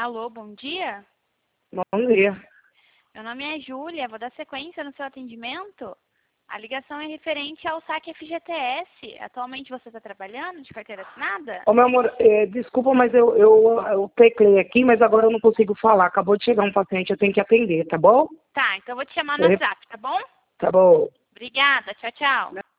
Alô, bom dia. Bom dia. Meu nome é Júlia, vou dar sequência no seu atendimento. A ligação é referente ao saque FGTS. Atualmente você está trabalhando de carteira assinada? Ô, meu amor, desculpa, mas eu teclei aqui, mas agora eu não consigo falar. Acabou de chegar um paciente, eu tenho que atender, tá bom? Tá, então eu vou te chamar no WhatsApp, tá bom? Tá bom. Obrigada, tchau, tchau.